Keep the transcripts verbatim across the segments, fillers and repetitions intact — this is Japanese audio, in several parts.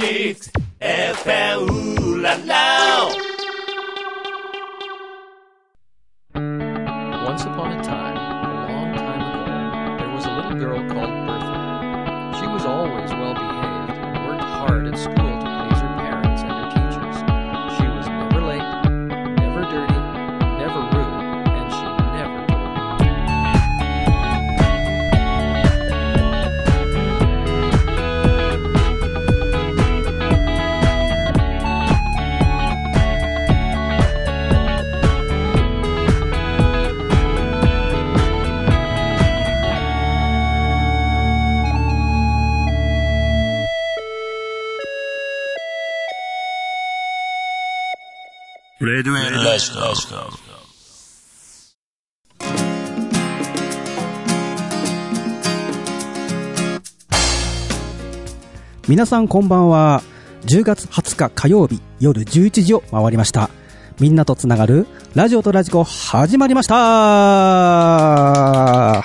Mix エフエム ララ Once upon a time, a long time ago, there was a little girl called Bertha. She was always well behaved and worked hard at school to please her parents and her teachers. She was never late, never dirty, never rude, and she never told. レデュエルラジオ。 皆さんこんばんは。じゅうがつはつか火曜日夜じゅういちじを回りました。みんなとつながるラジオとラジコ始まりました。はい、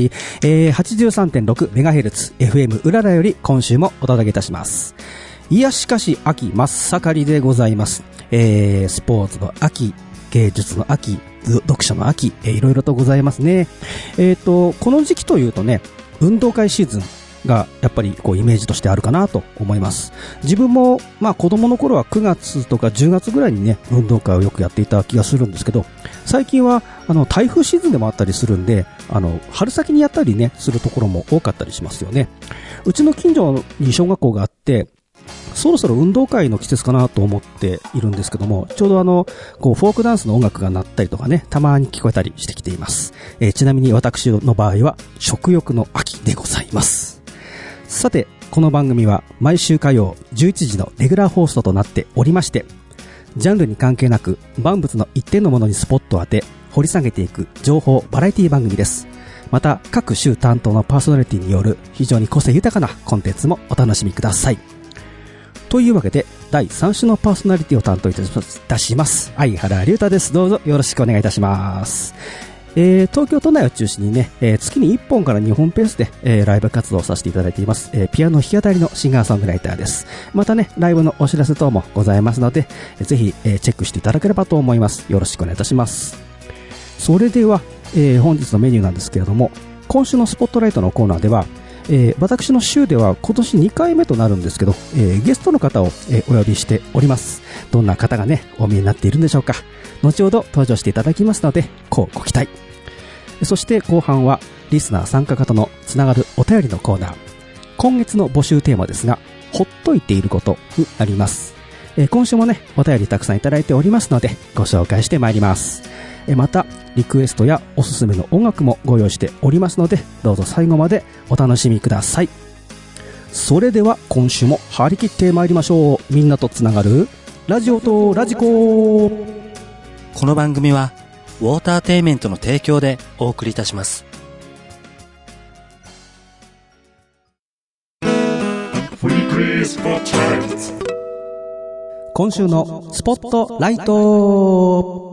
えー、はちじゅうさんてんろくメガヘルツ エフエム うららより今週もお届けいたします。いやしかし秋真っ盛りでございます。えー、スポーツの秋、芸術の秋、読書の秋、えー、いろいろとございますね。えーと、この時期というとね、運動会シーズンがやっぱりこうイメージとしてあるかなと思います。自分もまあ子供の頃はくがつとかじゅうがつぐらいにね運動会をよくやっていた気がするんですけど、最近はあの台風シーズンでもあったりするんで、あの春先にやったりねするところも多かったりしますよね。うちの近所に小学校があって、そろそろ運動会の季節かなと思っているんですけども、ちょうどあのこうフォークダンスの音楽が鳴ったりとかね、たまに聞こえたりしてきています。えー、ちなみに私の場合は食欲の秋でございます。さて、この番組は毎週火曜じゅういちじのレギュラー放送となっておりまして、ジャンルに関係なく万物の一点のものにスポットを当て掘り下げていく情報バラエティ番組です。また各週担当のパーソナリティによる非常に個性豊かなコンテンツもお楽しみください。というわけでだいさん週のパーソナリティを担当いたします相原龍太です。どうぞよろしくお願いいたします。えー、東京都内を中心にね、えー、月にいっぽんからにほんペースで、えー、ライブ活動をさせていただいています、えー、ピアノ弾き語りのシンガーソングライターです。またねライブのお知らせ等もございますので、えー、ぜひ、えー、チェックしていただければと思います。よろしくお願いいたします。それでは、えー、本日のメニューなんですけれども、今週のスポットライトのコーナーでは、えー、私の週では今年にかいめとなるんですけど、えー、ゲストの方を、えー、お呼びしております。どんな方がねお見えになっているんでしょうか。後ほど登場していただきますのでこうご期待。そして後半はリスナー参加型のつながるお便りのコーナー。今月の募集テーマですが、ほっといていることになります。えー、今週もねお便りたくさんいただいておりますのでご紹介してまいります。えー、またリクエストやおすすめの音楽もご用意しておりますので、どうぞ最後までお楽しみください。それでは今週も張り切ってまいりましょう。みんなとつながるラジオとラジコ。 この番組はウォーターテイメントの提供でお送りいたします。 今週のスポットライト。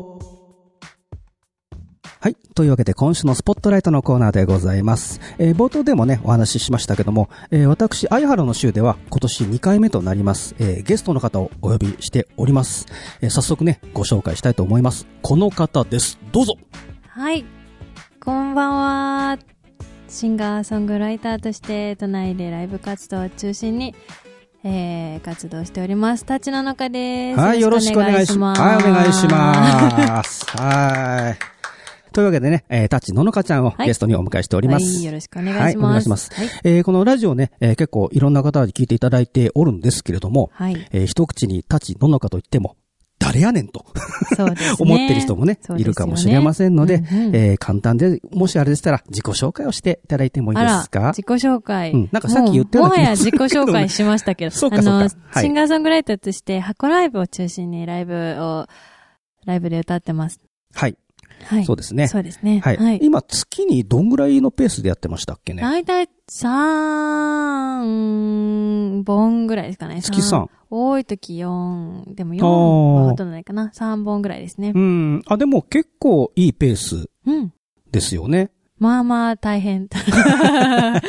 はい。というわけで今週のスポットライトのコーナーでございます。えー、冒頭でもね、お話ししましたけども、えー、私、相原の週では今年にかいめとなります。えー、ゲストの方をお呼びしております。えー、早速ね、ご紹介したいと思います。この方です。どうぞ。 はい。こんばんは。シンガーソングライターとして都内でライブ活動を中心に、えー、活動しております。立野のかです。 はい、よろしくお願いします。はい、お願いします。はい。というわけでね、えー、タッチののかちゃんをゲストにお迎えしております。 はい、はい、よろしくお願いします。はい、お願いします。はい、えー、このラジオね、えー、結構いろんな方に聞いていただいておるんですけれども、はい、えー、一口にタッチののかといっても、誰やねんとそうです、ね、思ってる人もね、いるかもしれませんので、うんうん、えー、簡単で、もしあれでしたら自己紹介をしていただいてもいいですか？ あら、自己紹介。 うん、なんかさっき言ったような気がするけど、ね、 もはや自己紹介しましたけど、 そうかそうか、 あの、はい、シンガーソングライターとして箱ライブを中心にライブを、ライブで歌ってます。 はい。 はい。 そうですね。 そうですね。 はい。はい、今、月にどんぐらいのペースでやってましたっけね？ だいたいさんぼんぐらいですかね。 月さん。 多い時よん。でもよんはほとんどないかな。さんぼんぐらいですね。 うん。あ、でも結構いいペースですよね。 うん、まあまあ大変。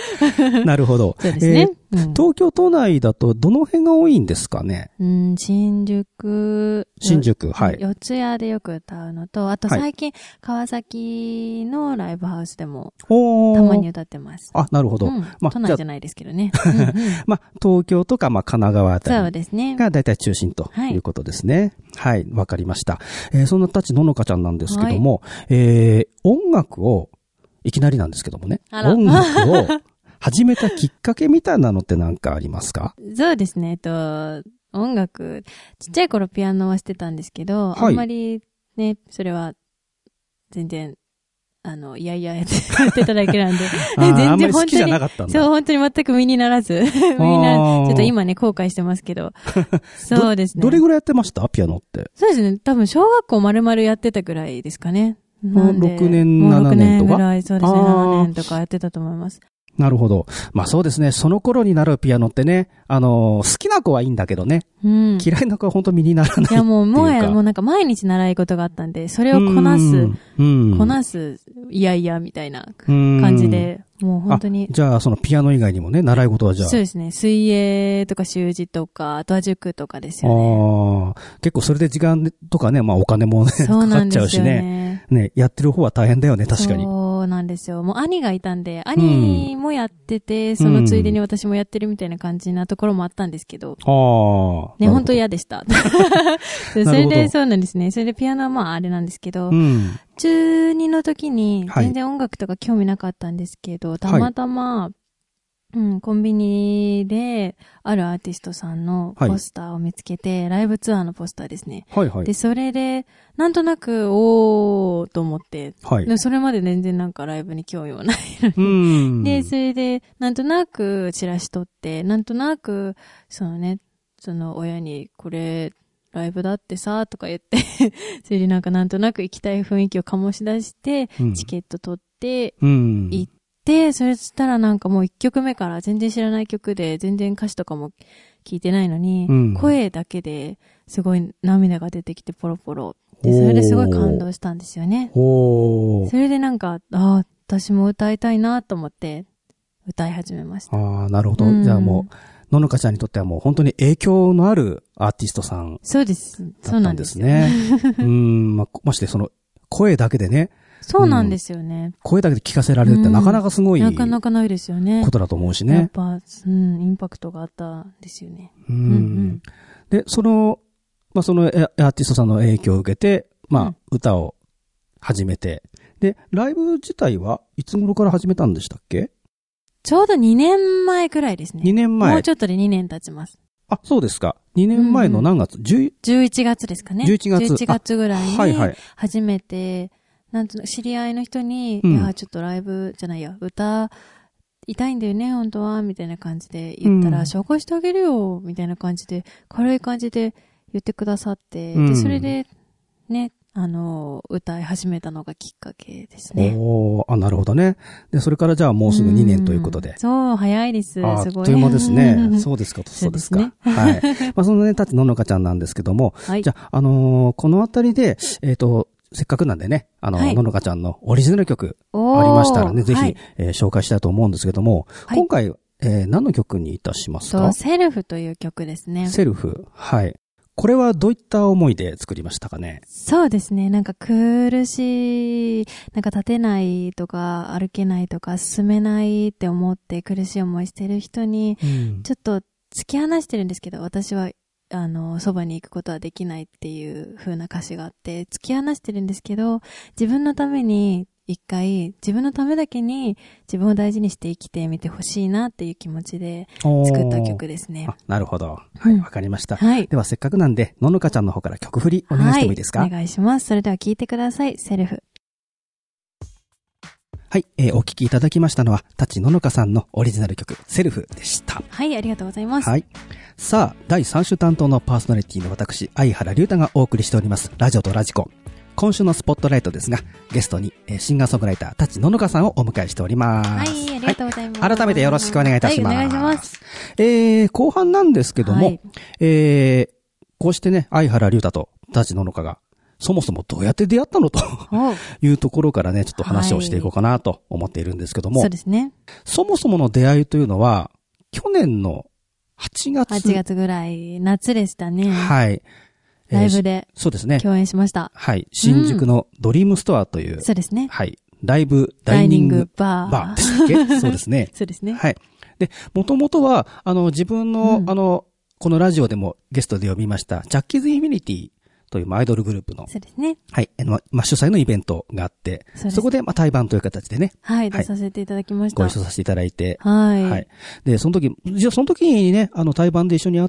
なるほど。 そうですね、 えーうん。 東京都内だとどの辺が多いんですかね？ うん、新宿。 新宿、はい。 四谷でよく歌うのと、あと最近、はい、川崎のライブハウスでも、たまに歌ってます。 あ、なるほど。 うん、まあ、都内じゃないですけどね。 うんうん、まあ、東京とか、まあ、神奈川あたり。 そうですね。 が大体中心ということですね。はい、わ、はい、かりました。えー、そんな立ののかちゃんなんですけども、はい、えー、音楽を、いきなりなんですけどもね、音楽を始めたきっかけみたいなのって何かありますか？ そうですね、えっと、音楽、ちっちゃい頃ピアノはしてたんですけど、はい、あんまりね、それは全然、あの、いやいややってただけなんで、全然あんまり好きじゃなかったんだ。 そう、本当に全く身にならず、身にならず、ちょっと今ね、後悔してますけど、そうですねど。どれぐらいやってましたピアノって？ そうですね、多分小学校丸々やってたぐらいですかね。なんでろくねん、ななねんとか？ ろくねんぐらい、そうですね、ななねんとかやってたと思います。 なるほど。まあそうですね、その頃に習うピアノってね、あのー、好きな子はいいんだけどね、うん、嫌いな子は本当身にならないっていうか。いやもう、もはやもうなんか毎日習い事があったんで、それをこなす、うん、こなす、いやいやみたいな感じで、もう本当に。 じゃあそのピアノ以外にもね、習い事はじゃあ。 そうですね、水泳とか習字とか、あとは塾とかですよね。 ああ、結構それで時間とかね、まあお金もね、かかっちゃうしね。ね、やってる方は大変だよね、確かに。 そうなんですよ。もう兄がいたんで、兄もやってて、うん、そのついでに私もやってるみたいな感じなところもあったんですけど。ああ。ね、本当嫌でした。それで、そうなんですね。それでピアノはまああれなんですけど、うん、中にの時に全然音楽とか興味なかったんですけど、はい、たまたま、うん、コンビニで、あるアーティストさんのポスターを見つけて、はい、ライブツアーのポスターですね。はいはい。で、それで、なんとなく、おーと思って、はい。でそれまで全然なんかライブに興味はないのに。で、それで、なんとなくチラシ取って、なんとなく、そのね、その親に、これ、ライブだってさ、とか言って、それでなんかなんとなく行きたい雰囲気を醸し出して、うん、チケット取って、うん、行って、で、それしたらなんかもう一曲目から全然知らない曲で全然歌詞とかも聞いてないのに、うん、声だけですごい涙が出てきてポロポロ。で、それですごい感動したんですよね。それでなんか、ああ、私も歌いたいなと思って歌い始めました。 ああ、なるほど。うん、じゃあもう、ののかちゃんにとってはもう本当に影響のあるアーティストさん。 そうです。そうなんですね。うん、ま、ましてその声だけでね、 そうなんですよね、うん。 声だけで聞かせられるってなかなかすごい、うん、 なかなかないですよね。 ことだと思うしね。 やっぱ、うん、インパクトがあったんですよね。 うん。うんうん、で、その、まあ、そのアーティストさんの影響を受けて、まあ、うん、歌を始めて、で、ライブ自体はいつ頃から始めたんでしたっけ？ ちょうどにねんまえくらいですね。 にねんまえ。 もうちょっとでにねん経ちます。 あ、そうですか。にねんまえの何月？うんうん、じゅういちがつですかね。 じゅういちがつ。 じゅういちがつぐらいに初めて、はいはい、なんと知り合いの人に、うん、いや、ちょっとライブじゃないや、歌、痛いんだよね、本当は、みたいな感じで言ったら、うん、紹介してあげるよ、みたいな感じで、軽い感じで言ってくださって、うん、で、それで、ね、あの、歌い始めたのがきっかけですね。 おー、あ、なるほどね。で、それからじゃあもうすぐにねんということで。 うん、そう、早いです。すごい。 あっという間ですね。そうですか、そうですか。すね、はい。まあ、そのね、たちののかちゃんなんですけども、はい、じゃあ、あのー、このあたりで、えっと、せっかくなんでね、あの、はい、ののかちゃんのオリジナル曲ありましたらね、ぜひ、はい、えー、紹介したいと思うんですけども、はい、今回、えー、何の曲にいたしますか？ セルフという曲ですね。 セルフ。はい。これはどういった思いで作りましたかね？ そうですね。なんか苦しい、なんか立てないとか歩けないとか進めないって思って苦しい思いしてる人に、うん、ちょっと突き放してるんですけど、私はあの、そばに行くことはできないっていう風な歌詞があって、突き放してるんですけど、自分のために一回、自分のためだけに自分を大事にして生きてみてほしいなっていう気持ちで作った曲ですね。 あ、なるほど。はい、わかりました。はい。ではせっかくなんで、ののかちゃんの方から曲振りお願いしてもいいですか？ はい、お願いします。それでは聴いてください。セルフ。 はい、えー、お聞きいただきましたのは、たちののかさんのオリジナル曲、セルフでした。 はい、ありがとうございます。 はい。さあ、だいさん週担当のパーソナリティの私、相原龍太がお送りしております、ラジオとラジコ。今週のスポットライトですが、ゲストに、えー、シンガーソングライター、たちののかさんをお迎えしております。 はい、ありがとうございます。 はい、改めてよろしくお願いいたします。 はい、お願いします。 えー、後半なんですけども、はい、えー、こうしてね、相原龍太とたちののかが、 そもそもどうやって出会ったのというところからね、ちょっと話をしていこうかなと思っているんですけども。 そうですね。 そもそもの出会いというのは、去年のはちがつ。 はちがつぐらい、夏でしたね。 はい。 ライブで。 そうですね。 共演しました。 はい。新宿のドリームストアという。 うん、そうですね。 はい。ライブ、ダイニングバー。 バーでしたっけそうですね。 そうですね。 はい。で、もともとは、あの、自分の、うん、あの、このラジオでもゲストで呼びました、ジャッキーズインフィニティというアイドルグループの。 そうですね。 はい。ま、まあ、主催のイベントがあって、そ, そこで、まあ、対バンという形でね。 はい。出させていただきました。 ご一緒させていただいて。 はい。 はい。で、その時、じゃその時にね、あの、対バンで一緒に会って、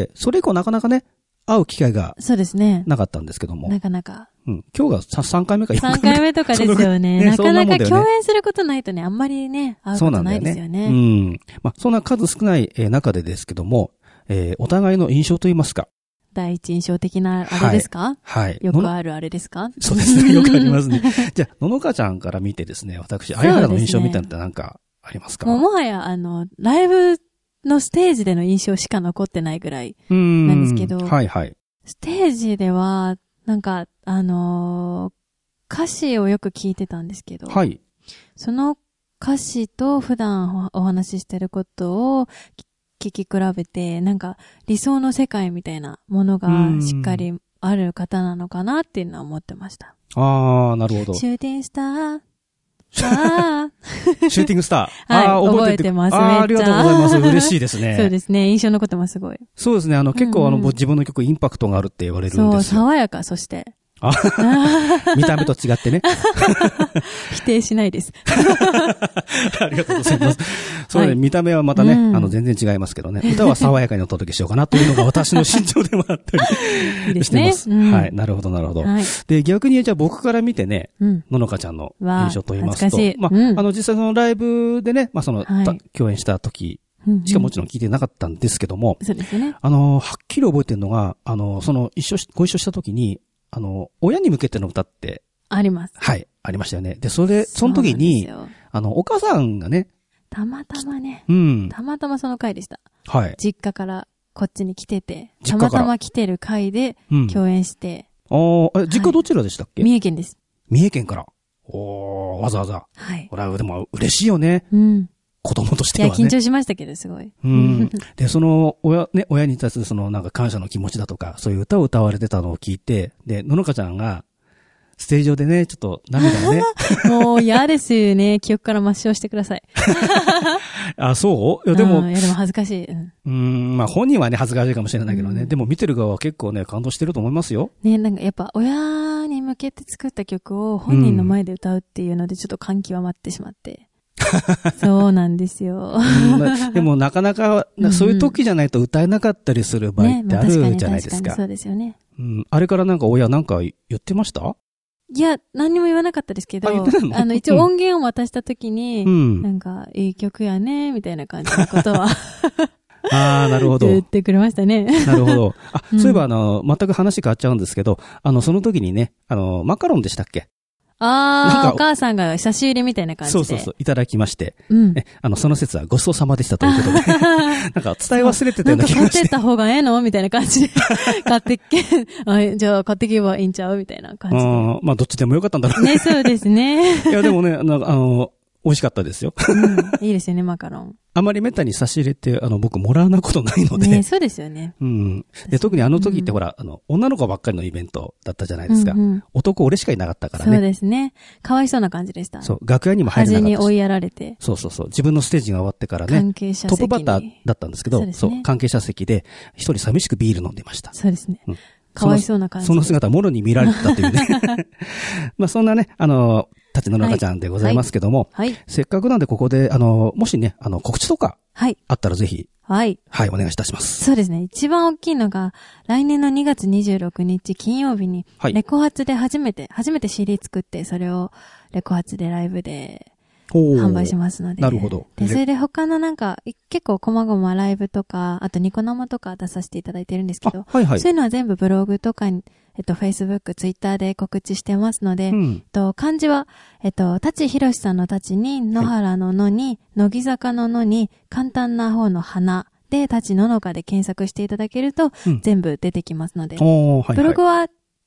それ以降なかなかね、会う機会が。 そうですね。 なかったんですけども。 なかなか。 うん。今日がさんかいめかよんかいめ。 さんかいめとかですよね。ねなかなか共演することないとね、あんまりね、会うことないですよね。 そうなんだよね。うん。まあ、そんな数少ない、えー、中でですけども、えー、お互いの印象といいますか。 第一印象的なあれですか？ はい。はい、 よくあるあれですか？ そうですね。よくありますね。じゃあ、ののかちゃんから見てですね、私、相原の印象みたいなのって何かありますか？ もうもはや、あの、ライブのステージでの印象しか残ってないぐらいなんですけど。 はいはい。 ステージでは、なんか、あのー、歌詞をよく聞いてたんですけど。 はい。 その歌詞と普段お話ししてることを聞き比べて、なんか理想の世界みたいなものがしっかりある方なのかなっていうのは思ってました。 ああ、なるほど。 シューティングスター。あシューティングスター。 はい、あ覚えて、覚えてます。 あありがとうございます。嬉しいですね。 そうですね。印象のこともすごい。 そうですね。あの、結構あの、うんうん、自分の曲インパクトがあるって言われるんですよ。 そう、爽やか、そして。 あ見た目と違ってね。 否定しないです。 ありがとうございます。そうね、はい、見た目はまたね、うん、あの、全然違いますけどね。歌は爽やかにお届けしようかなというのが私の心情でもあったりしてます。いいですね。うん、はい。なるほど、なるほど。はい、で、逆にじゃあ僕から見てね、うん、ののかちゃんの印象と言いますと、まあ、うん、あの、実際そのライブでね、まあ、その、はい、共演した時、しかもちろん聞いてなかったんですけども、 そうですね。 あの、はっきり覚えてるのが、あの、その、一緒し、ご一緒した時に、あの、親に向けての歌って。 あります。 はい。ありましたよね。で、それ、その時に、あの、お母さんがね。 たまたまね。 うん。 たまたまその回でした。 はい。 実家からこっちに来てて、たまたま来てる回で共演して。 うん、ああ、実家どちらでしたっけ？ 三重県です。 三重県から。おー、わざわざ。 はい。 これはでも嬉しいよね。 うん。 子供としてはね。 いや、緊張しましたけど、すごい。 うん。で、その、親、ね、親に対するその、なんか感謝の気持ちだとか、そういう歌を歌われてたのを聞いて、で、ののかちゃんが、ステージ上でね、ちょっと涙をね。 もう嫌ですよね。記憶から抹消してください。 あ、そういや、でも。 いや、でも恥ずかしい。うん、 うーん、まあ本人はね、恥ずかしいかもしれないけどね。うん、でも見てる側は結構ね、感動してると思いますよ。 ね、なんかやっぱ親に向けて作った曲を本人の前で歌うっていうので、ちょっと感極まってしまって。そうなんですよ。 うん、でもなかなか、そういう時じゃないと歌えなかったりする場合ってあるじゃないですか。ね、まあ、確かに確かにそうですよね。 うん。あれからなんか親なんか言ってました？ いや、何にも言わなかったですけど、あ, あの、一応音源を渡した時に、うん、なんか、いい曲やね、みたいな感じのことは。 ああ、なるほど。 言ってくれましたね。 なるほど。あ、そういえばあの、全く話変わっちゃうんですけど、あの、その時にね、あの、マカロンでしたっけ？ ああ、お母さんが差し入れみたいな感じで。 そうそうそう、いただきまして。 うん。 え、あの、その説はごちそうさまでしたということで。なんか伝え忘れてたような気がして。 なんか買ってった方がええのみたいな感じで。買ってけ、あ、じゃあ買ってけばいいんちゃうみたいな感じで。 あまあ、どっちでもよかったんだろうね。そうですね。 いや、でもね、なんかあの、美味しかったですよ。 うん。いいですよね、マカロン。 あまりめったに差し入れって、あの、僕もらわなことないので。 ね、そうですよね。 うん。で、特にあの時ってほら、うん、あの、女の子ばっかりのイベントだったじゃないですか。うんうん、男俺しかいなかったからね。 そうですね。かわいそうな感じでした。 そう、楽屋にも入れなかったし。 端に追いやられて。 そうそうそう。自分のステージが終わってからね。 関係者席に。 トップバッターだったんですけど、そうですね。そう、関係者席で、一人寂しくビール飲んでました。 そうですね。うん、かわいそうな感じ。 その姿、もろに見られてたというね。まあ、そんなね、あの、立野中ちゃんでございますけども、はいはい、せっかくなんでここで、あの、もしね、あの、告知とか、はい。あったらぜひ、はい。はい、お願いいたします。 そうですね。一番大きいのが、来年のにがつにじゅうろくにち金曜日に、レコ発で初めて、初めて シーディー 作って、それをレコ発でライブで、販売しますので。 なるほど。 で、それで他のなんか、結構細々ライブとか、あとニコ生とか出させていただいてるんですけど、はいはい、そういうのは全部ブログとかに、えっと、Facebook、Twitter で告知してますので、うん、えっと、漢字は、えっと、舘ひろしさんの舘に、野原の野に、乃木坂の野に、簡単な方の花で、舘ののかで検索していただけると、うん、全部出てきますので、はいはい、ブログは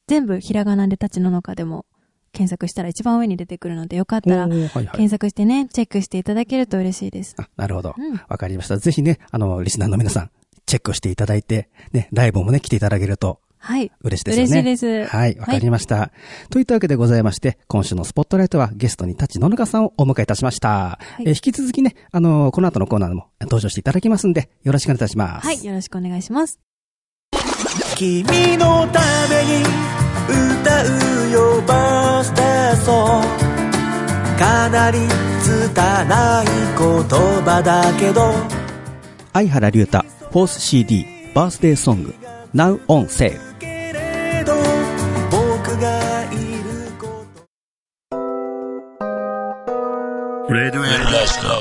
全部ひらがなで立ちののかでも検索したら一番上に出てくるので、よかったら検索してね、チェックしていただけると嬉しいです。 あ、なるほど。わ、うん、かりました。ぜひね、あの、リスナーの皆さん、チェックしていただいて、ね、ライブもね、来ていただけると、はい。嬉しいですよね。 嬉しいです。 はい、わかりました、はい。といったわけでございまして、今週のスポットライトはゲストに立野々香さんをお迎えいたしました。はい、えー、引き続きね、あのー、この後のコーナーも登場していただきますんで、よろしくお願いいたします。 はい、よろしくお願いします。 君のために歌うよバースデーソング、かなり拙い言葉だけど、 相原龍太フォース シーディー バースデーソング Now on sale。 僕がいることレディオエラジオ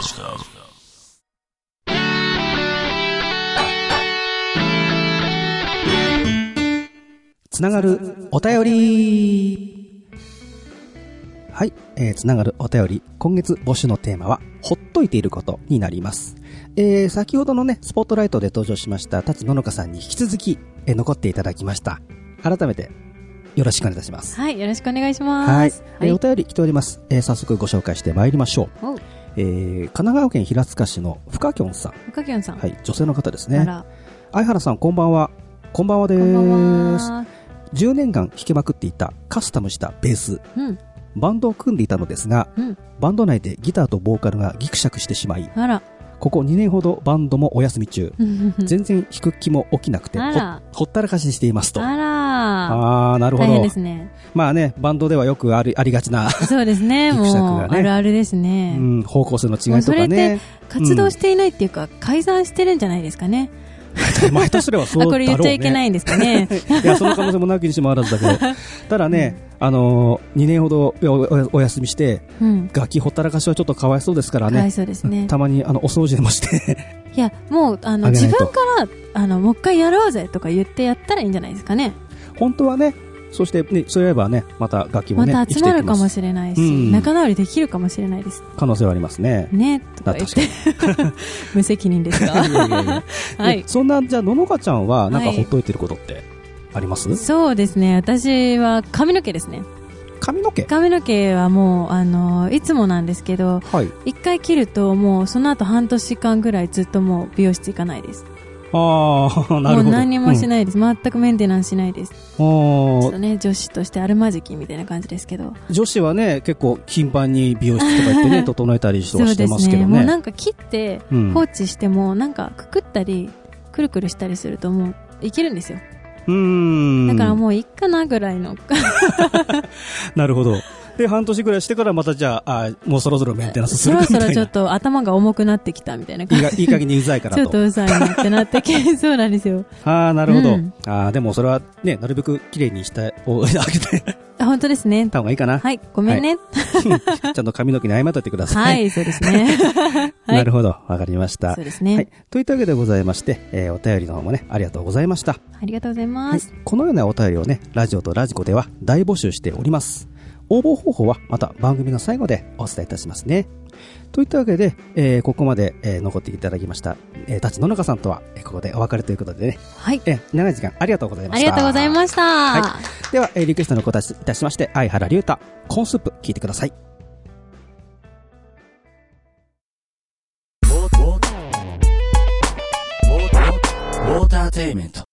つながるお便り。はい、えー、つながるお便り。今月募集のテーマはほっといていることになります。えー、先ほどのねスポットライトで登場しました立野々香さんに引き続き、えー、残っていただきました。改めてよろしくお願いいたします。 はい、よろしくお願いします。 はい、えー、お便り来ております。えー、早速ご紹介してまいりましょう。えー、神奈川県平塚市の深きょんさん。 深きょんさん、 はい、女性の方ですね。相原さん、こんばんは。こんばんはです。 こんばんは。 じゅうねんかん弾けまくっていたカスタムしたベース、うん、バンドを組んでいたのですが、うん、バンド内でギターとボーカルがギクシャクしてしまい、あら、ここにねんほどバンドもお休み中全然弾く気も起きなくて ほ, ほったらかししていますと。 あら、 あー、なるほど。 大変ですね。 まあね、バンドではよくあり、ありがちなそうですね、ギクシャクがね、もうあるあるですね、 うん、方向性の違いとかね。それって活動していないっていうか、うん、解散してるんじゃないですかね。 前とすればそうだろうね。 これ言っちゃいけないんですかね。 いや、その可能性もなきにしもあらずだけど、ただね、うん、あのー、にねんほど お, お休みして、うん、楽器ほったらかしはちょっとかわいそうですからね。 かわいそうですね。 たまにあのお掃除でもしていや、もうあの自分からあのもう一回やろうぜとか言ってやったらいいんじゃないですかね。 本当はね。そして、ね、そういえばね、また楽器もね、 また集まるかもしれないし、うん、仲直りできるかもしれないです。 可能性はありますね。 ね、とか言って無責任ですか。いやいやいやはい。そんな、じゃあ、ののかちゃんは、なんかほっといてることってあります？はい、 そうですね。私は髪の毛ですね。 髪の毛髪の毛はもう、あの、いつもなんですけど、はい、一回切ると、もう、その後半年間ぐらいずっともう美容室行かないです。 ああ、なるほど。 もう何もしないです、うん、全くメンテナンスしないです。ちょっとね、女子としてあるまじきみたいな感じですけど、 女子はね結構頻繁に美容室とか行ってね整えたりとかしてますけどね。そうですね、 もうなんか切って放置しても、うん、なんかくくったりくるくるしたりするともういけるんですよ。 うーん、 だからもういっかなぐらいのなるほど。で半年ぐらいしてからまたじゃあ、あもうそろそろメンテナンスするみたいな。 そろそろちょっと頭が重くなってきたみたいな感じ。 いい加減にうざいからと。 ちょっとうざいなってなってきそうなんですよ。 ああ、なるほど。うん、ああ、でもそれはね、なるべく綺麗にしてあげて。 本当ですね。 た方がいいかな。 はい、ごめんね。 はい、ちゃんと髪の毛に謝っといてください。 はい、そうですね。 はい、なるほど、わかりました。 そうですね。 はい、といったわけでございまして、えー、お便りの方もね、ありがとうございました。 ありがとうございます。 はい、このようなお便りをね、ラジオとラジコでは大募集しております。応募方法はまた番組の最後でお伝えいたしますね。といったわけで、えー、ここまで、えー、残っていただきました、えー、立野々香さんとは、えー、ここでお別れということでね。 はい。 えー、長い時間ありがとうございました。 ありがとうございました。はい。 では、えー、リクエストのお答えいたしまして、相原龍太、コーンスープ、聞いてください。 ウォーターテイメント。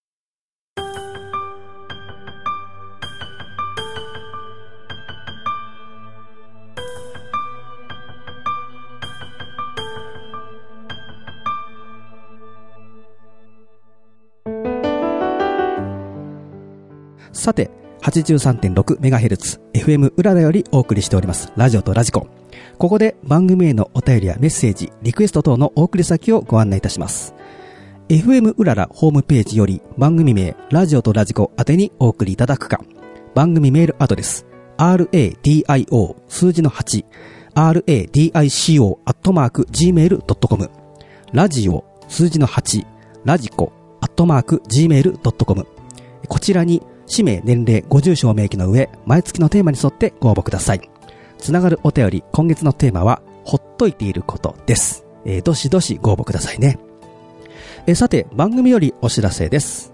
さて、はちじゅうさんてんろくメガヘルツ エフエム うららよりお送りしておりますラジオとラジコ。ここで番組へのお便りやメッセージ、リクエスト等のお送り先をご案内いたします。エフエム うららホームページより番組名ラジオとラジコ宛てにお送りいただくか、番組メールアドレス ラディオ 数字のはち ラディコ アットマーク ジーメールドットコム ラジオ数字のはちラジコアットマーク ジーメールドットコム、 こちらに氏名、年齢、ご住所を明記の上、毎月のテーマに沿ってご応募ください。つながるお便り、今月のテーマは、ほっといていることです。えー、どしどしご応募くださいね。えー、さて、番組よりお知らせです。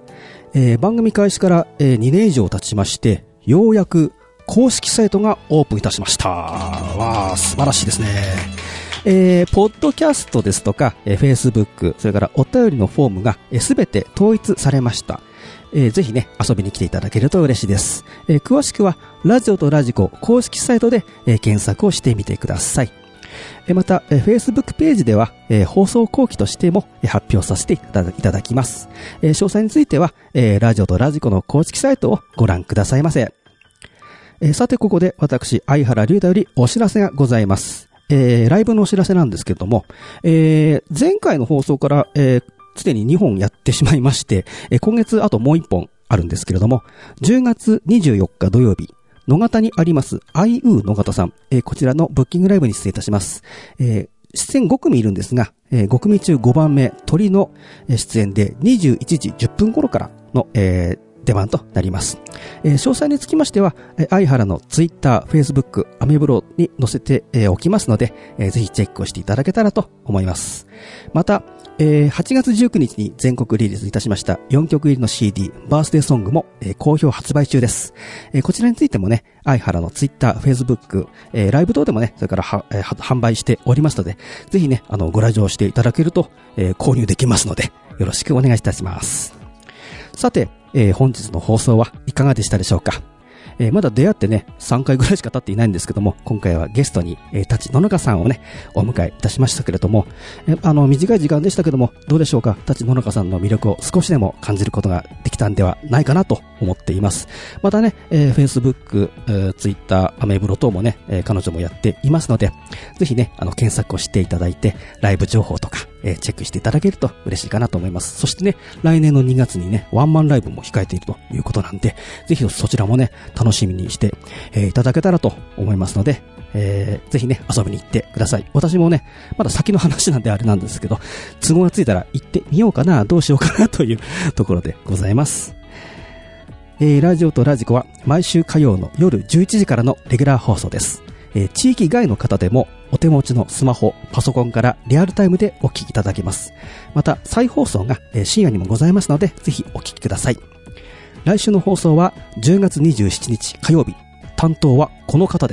えー、番組開始から、えー、にねん以上経ちまして、ようやく公式サイトがオープンいたしました。わー、素晴らしいですね。えー、ポッドキャストですとか、えー、Facebook、それからお便りのフォームがすべ、えー、て統一されました。えー、ぜひね、遊びに来ていただけると嬉しいです。えー、詳しくは、ラジオとラジコ公式サイトで、えー、検索をしてみてください。えー、また、えー、Facebook ページでは、えー、放送後期としても、えー、発表させていただ、いただきます。えー、詳細については、えー、ラジオとラジコの公式サイトをご覧くださいませ。えー、さて、ここで私、相原龍太よりお知らせがございます。えー、ライブのお知らせなんですけれども、えー、前回の放送から、えーすでににほんやってしまいまして、え今月あともういっぽんあるんですけれども、じゅうがつにじゅうよっか土曜日、野方にあります、アイウー野方さん、えこちらのブッキングライブに出演いたします。えー、出演ごくみいるんですが、えー、ごくみ中ごばんめ、鳥の出演でにじゅういちじじゅっぷん頃からの、えー出番となります。えー、詳細につきましては、えー、相原のツイッター、フェイスブック、アメブロに載せて、えー、おきますので、えー、ぜひチェックをしていただけたらと思います。また、えー、はちがつじゅうくにちに全国リリースいたしましたよんきょく入りの シーディー、バースデーソングも、えー、好評発売中です。えー、こちらについてもね、相原のツイッター、フェイスブック、えー、ライブ等でもね、それからは、えー、販売しておりますので、ぜひね、あの、ご来場していただけると、えー、購入できますので、よろしくお願いいたします。さて、えー、本日の放送はいかがでしたでしょうか。えー、まだ出会ってね、さんかいぐらいしか経っていないんですけども、今回はゲストに、えー、舘野中さんをね、お迎えいたしましたけれども、えー、あの、短い時間でしたけども、どうでしょうか。舘野中さんの魅力を少しでも感じることができたんではないかなと思っています。またね、えー、Facebook、えー、Twitter、アメブロ等もね、えー、彼女もやっていますので、ぜひね、あの、検索をしていただいて、ライブ情報とか、えー、チェックしていただけると嬉しいかなと思います。そしてね、来年のにがつにね、ワンマンライブも控えているということなんで、ぜひそちらもね、楽しみにして、えー、いただけたらと思いますので、えー、ぜひね、遊びに行ってください。私もね、まだ先の話なんであれなんですけど、都合がついたら行ってみようかな、どうしようかなというところでございます。えー、ラジオとラジコは毎週火曜の夜じゅういちじからのレギュラー放送です。えー、地域外の方でもお手持ちのスマホ、パソコンからリアルタイムでお聞きいただけます。また再放送が、えー、深夜にもございますので、ぜひお聞きください。来週の放送はじゅうがつにじゅうしちにち火曜日。担当はこの方です。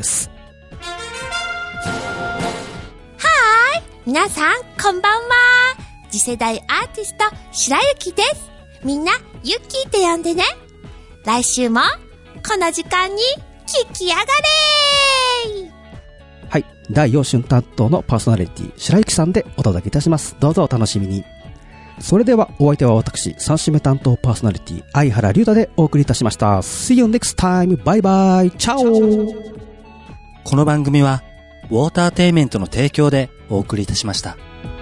はーい、皆さんこんばんは。次世代アーティスト白雪です。みんなユッキーって呼んでね。来週もこの時間に聞きやがれー。 はい、第よん週担当のパーソナリティ白雪さんでお届けいたします。どうぞお楽しみに。それではお相手は私さん週目担当パーソナリティ相原龍太でお送りいたしました。 See you next time. バイバイ。チャオ。 この番組はウォーターテイメントの提供でお送りいたしました。